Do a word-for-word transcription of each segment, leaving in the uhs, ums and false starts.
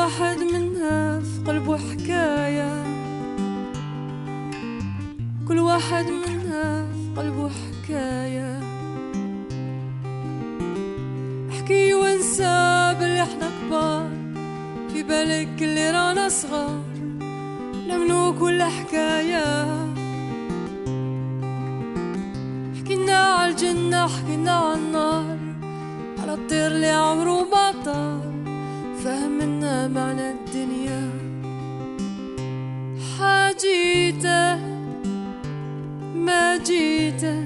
واحد منها في قلبه حكاية، كل واحد منها في قلبه حكاية. احكي وانسى باللي احنا كبار، في بالك اللي رانا صغار، لا ملوك ولا حكاية. حكينا عالجنة حكينا عالنار، على الطير اللي عمره ما طار، فهمنا معنى الدنيا. حاجيته ما جيته،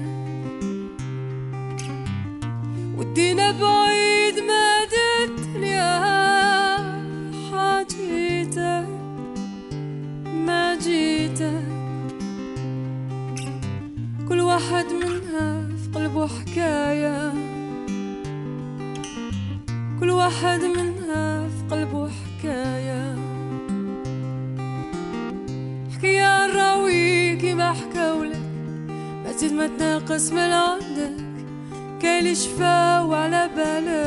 ودينا بعيد ما الدنيا. حاجيته ما جيته، كل واحد منها في قلبه حكاية، كل واحد منها في قلبه حكاية. حكاية الراوي كيما حكاولك، ما تزيد ما تناقص من عندك، كاين اللي شفا وعلى بالك